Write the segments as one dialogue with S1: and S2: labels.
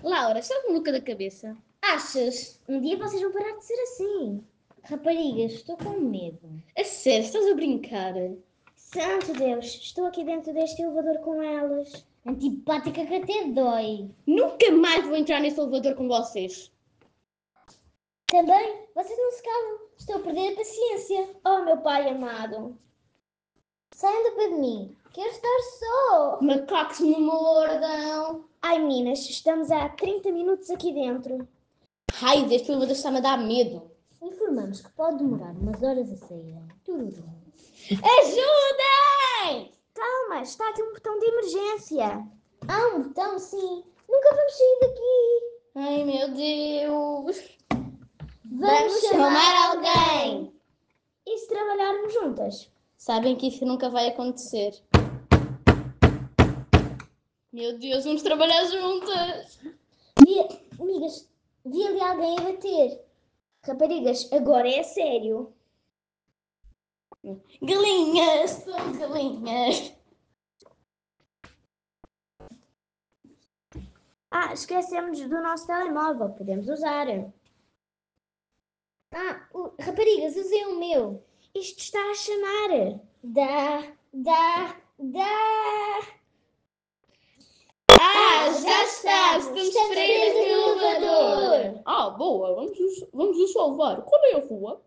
S1: Laura, estás maluca da cabeça?
S2: Achas? Um dia vocês vão parar de ser assim. Raparigas, estou com medo.
S1: A sério, estás a brincar?
S2: Santo Deus, estou aqui dentro deste elevador com elas. Antipática que até dói.
S1: Nunca mais vou entrar nesse elevador com vocês.
S2: Também? Vocês não se calam. Estou a perder a paciência. Oh, meu pai amado. Saiam do pé de mim. Quero estar só.
S1: Macacos me mordam.
S2: Ai, meninas, estamos há 30 minutos aqui dentro.
S1: Raio, este elevador está-me a dar medo.
S2: Informamos que pode demorar umas horas a sair. Tururu.
S1: Ajudem!
S2: Calma, está aqui um botão de emergência. Há um botão, sim. Nunca vamos sair daqui.
S1: Ai, meu Deus.
S2: Vamos chamar alguém. E se trabalharmos juntas?
S1: Sabem que isso nunca vai acontecer. Meu Deus, vamos trabalhar juntas.
S2: Amigas, vi ali alguém a bater. Raparigas, agora é sério.
S1: Galinhas, são galinhas.
S2: Esquecemos do nosso telemóvel. Podemos usar. Raparigas, usei o meu. Isto está a chamar. Dá.
S1: Já está, estamos presos no elevador. Ah, boa, vamos nos salvar. Qual é a rua?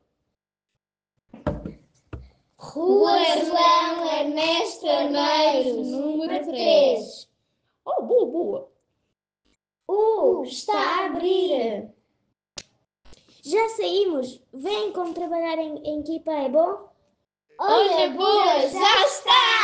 S2: Rua João Ernesto Armeiros, número 3.
S1: Oh, boa.
S2: Está a abrir. Já saímos. Vem como trabalhar em equipa, é bom?
S1: Olha, boa, já está!